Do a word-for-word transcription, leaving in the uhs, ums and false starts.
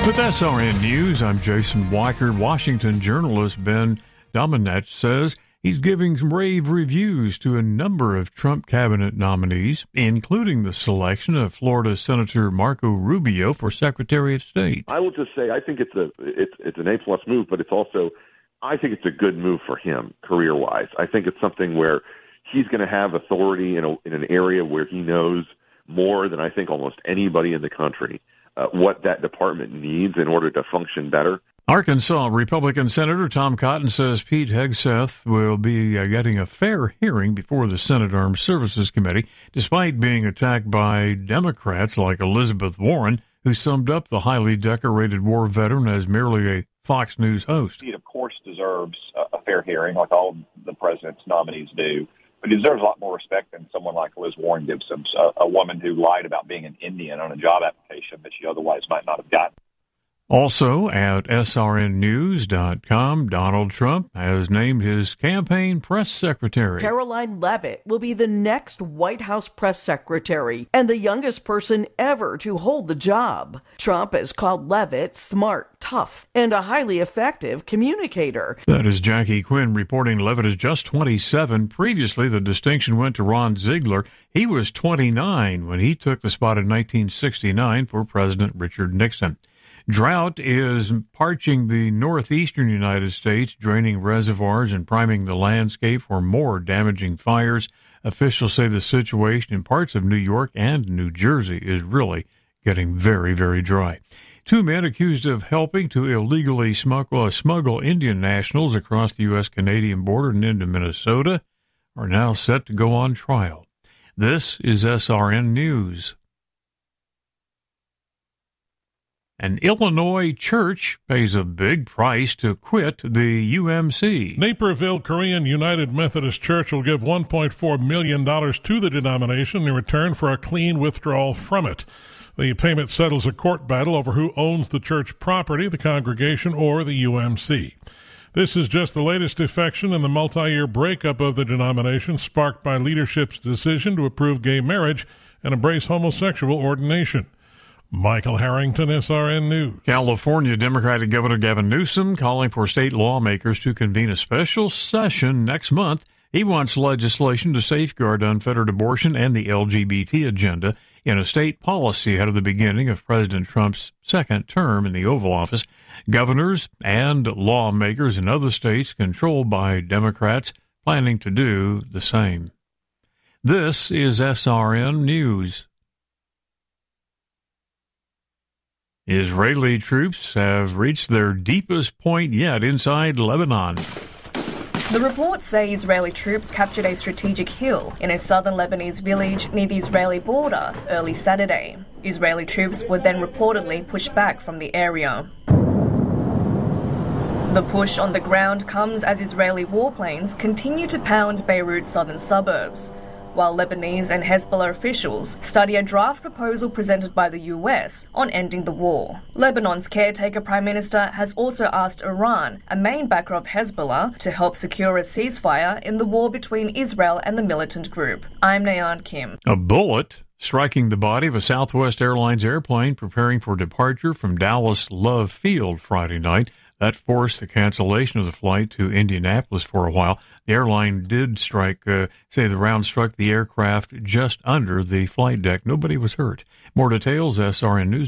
With S R N News, I'm Jason Weicker. Washington journalist Ben Domenech says he's giving some rave reviews to a number of Trump cabinet nominees, including the selection of Florida Senator Marco Rubio for Secretary of State. I will just say I think it's a it's it's an A-plus move, but it's also I think it's a good move for him career-wise. I think it's something where he's going to have authority in a, in an area where he knows more than I think almost anybody in the country uh, what that department needs in order to function better. Arkansas Republican Senator Tom Cotton says Pete Hegseth will be uh, getting a fair hearing before the Senate Armed Services Committee, despite being attacked by Democrats like Elizabeth Warren, who summed up the highly decorated war veteran as merely a Fox News host. He, of course, deserves a fair hearing, like all the president's nominees do, but he deserves a lot more respect than someone like Liz Warren gives him, a, a woman who lied about being an Indian on a job application that she otherwise might not have gotten. Also at S R N news dot com, Donald Trump has named his campaign press secretary. Caroline Leavitt will be the next White House press secretary and the youngest person ever to hold the job. Trump has called Leavitt smart, tough, and a highly effective communicator. That is Jackie Quinn reporting. Leavitt is just twenty-seven. Previously, the distinction went to Ron Ziegler. He was twenty-nine when he took the spot in nineteen sixty-nine for President Richard Nixon. Drought is parching the northeastern United States, draining reservoirs and priming the landscape for more damaging fires. Officials say the situation in parts of New York and New Jersey is really getting very, very dry. Two men accused of helping to illegally smuggle, uh, smuggle Indian nationals across the U S Canadian border and into Minnesota are now set to go on trial. This is S R N News. An Illinois church pays a big price to quit the U M C. Naperville Korean United Methodist Church will give one point four million dollars to the denomination in return for a clean withdrawal from it. The payment settles a court battle over who owns the church property, the congregation, or the U M C. This is just the latest defection in the multi-year breakup of the denomination, sparked by leadership's decision to approve gay marriage and embrace homosexual ordination. Michael Harrington, S R N News. California Democratic Governor Gavin Newsom calling for state lawmakers to convene a special session next month. He wants legislation to safeguard unfettered abortion and the L G B T agenda in a state policy ahead of the beginning of President Trump's second term in the Oval Office. Governors and lawmakers in other states controlled by Democrats planning to do the same. This is S R N News. Israeli troops have reached their deepest point yet inside Lebanon. The reports say Israeli troops captured a strategic hill in a southern Lebanese village near the Israeli border early Saturday. Israeli troops were then reportedly pushed back from the area. The push on the ground comes as Israeli warplanes continue to pound Beirut's southern suburbs, while Lebanese and Hezbollah officials study a draft proposal presented by the U S on ending the war. Lebanon's caretaker prime minister has also asked Iran, a main backer of Hezbollah, to help secure a ceasefire in the war between Israel and the militant group. I'm Nayan Kim. A bullet striking the body of a Southwest Airlines airplane preparing for departure from Dallas Love Field Friday night. That forced the cancellation of the flight to Indianapolis for a while. The airline did strike, uh, say the round struck the aircraft just under the flight deck. Nobody was hurt. More details, S R N News.